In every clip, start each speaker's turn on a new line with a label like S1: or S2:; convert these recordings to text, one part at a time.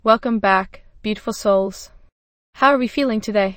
S1: Welcome back, beautiful souls. How are we feeling today?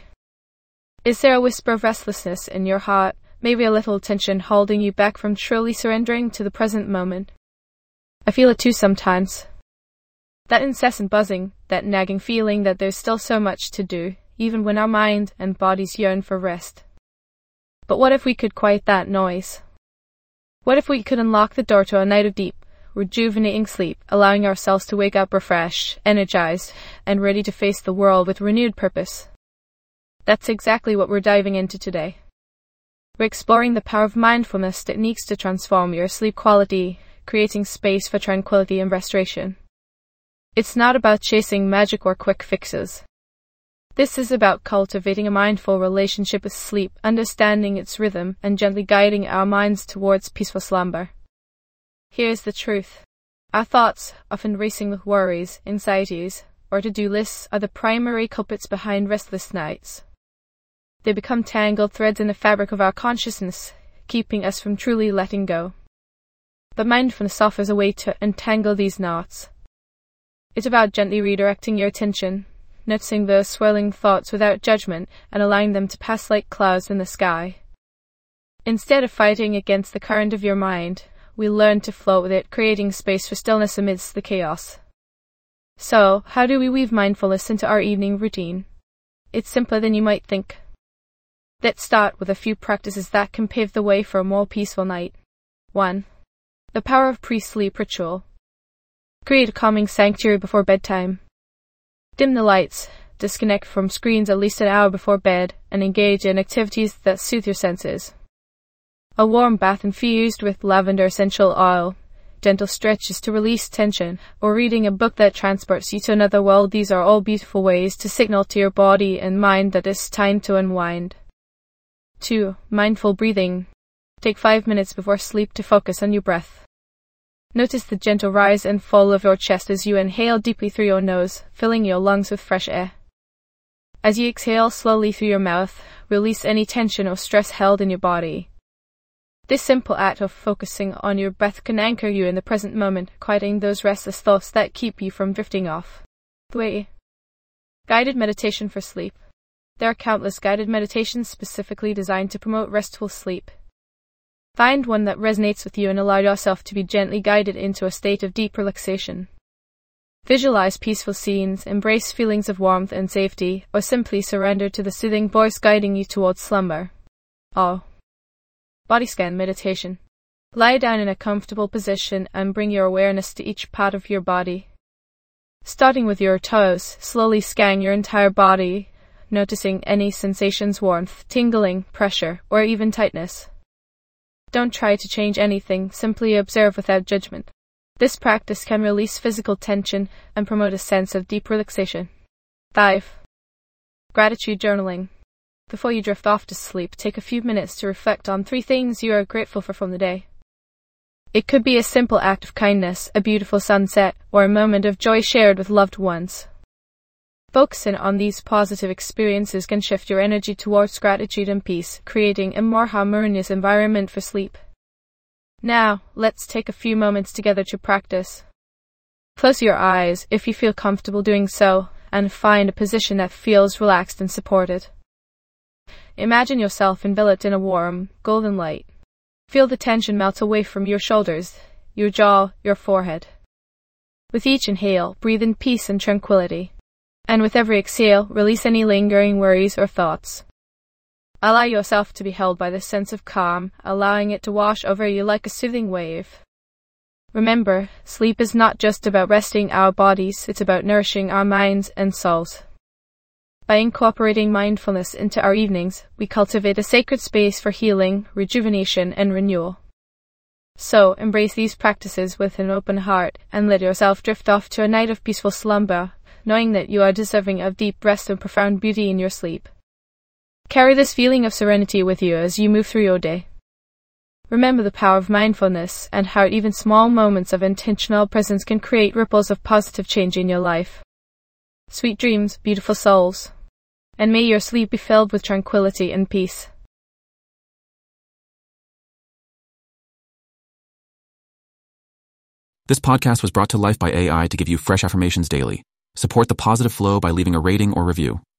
S1: Is there a whisper of restlessness in your heart, maybe a little tension holding you back from truly surrendering to the present moment? I feel it too sometimes. That incessant buzzing, that nagging feeling that there's still so much to do, even when our mind and bodies yearn for rest. But what if we could quiet that noise? What if we could unlock the door to a night of deep, rejuvenating sleep, allowing ourselves to wake up refreshed, energized, and ready to face the world with renewed purpose? That's exactly what we're diving into today. We're exploring the power of mindfulness techniques to transform your sleep quality, creating space for tranquility and restoration. It's not about chasing magic or quick fixes. This is about cultivating a mindful relationship with sleep, understanding its rhythm, and gently guiding our minds towards peaceful slumber. Here's the truth. Our thoughts, often racing with worries, anxieties, or to-do lists, are the primary culprits behind restless nights. They become tangled threads in the fabric of our consciousness, keeping us from truly letting go. But mindfulness offers a way to untangle these knots. It's about gently redirecting your attention, noticing those swirling thoughts without judgment, and allowing them to pass like clouds in the sky. Instead of fighting against the current of your mind, we learn to float with it, creating space for stillness amidst the chaos. So, how do we weave mindfulness into our evening routine? It's simpler than you might think. Let's start with a few practices that can pave the way for a more peaceful night. 1. The power of pre-sleep ritual. Create a calming sanctuary before bedtime. Dim the lights, disconnect from screens at least an hour before bed, and engage in activities that soothe your senses. A warm bath infused with lavender essential oil, gentle stretches to release tension, or reading a book that transports you to another world. These are all beautiful ways to signal to your body and mind that it's time to unwind. 2. Mindful breathing. Take 5 minutes before sleep to focus on your breath. Notice the gentle rise and fall of your chest as you inhale deeply through your nose, filling your lungs with fresh air. As you exhale slowly through your mouth, release any tension or stress held in your body. This simple act of focusing on your breath can anchor you in the present moment, quieting those restless thoughts that keep you from drifting off. 3. Guided meditation for sleep. There are countless guided meditations specifically designed to promote restful sleep. Find one that resonates with you and allow yourself to be gently guided into a state of deep relaxation. Visualize peaceful scenes, embrace feelings of warmth and safety, or simply surrender to the soothing voice guiding you towards slumber. Oh. Body scan meditation. Lie down in a comfortable position and bring your awareness to each part of your body. Starting with your toes, slowly scan your entire body, noticing any sensations, warmth, tingling, pressure, or even tightness. Don't try to change anything, simply observe without judgment. This practice can release physical tension and promote a sense of deep relaxation. 5. Gratitude journaling. Before you drift off to sleep, take a few minutes to reflect on 3 things you are grateful for from the day. It could be a simple act of kindness, a beautiful sunset, or a moment of joy shared with loved ones. Focusing on these positive experiences can shift your energy towards gratitude and peace, creating a more harmonious environment for sleep. Now, let's take a few moments together to practice. Close your eyes if you feel comfortable doing so, and find a position that feels relaxed and supported. Imagine yourself enveloped in a warm, golden light. Feel the tension melt away from your shoulders, your jaw, your forehead. With each inhale, breathe in peace and tranquility. And with every exhale, release any lingering worries or thoughts. Allow yourself to be held by this sense of calm, allowing it to wash over you like a soothing wave. Remember, sleep is not just about resting our bodies, it's about nourishing our minds and souls. By incorporating mindfulness into our evenings, we cultivate a sacred space for healing, rejuvenation, and renewal. So, embrace these practices with an open heart, and let yourself drift off to a night of peaceful slumber, knowing that you are deserving of deep rest and profound beauty in your sleep. Carry this feeling of serenity with you as you move through your day. Remember the power of mindfulness and how even small moments of intentional presence can create ripples of positive change in your life. Sweet dreams, beautiful souls. And may your sleep be filled with tranquility and peace.
S2: This podcast was brought to life by AI to give you fresh affirmations daily. Support the positive flow by leaving a rating or review.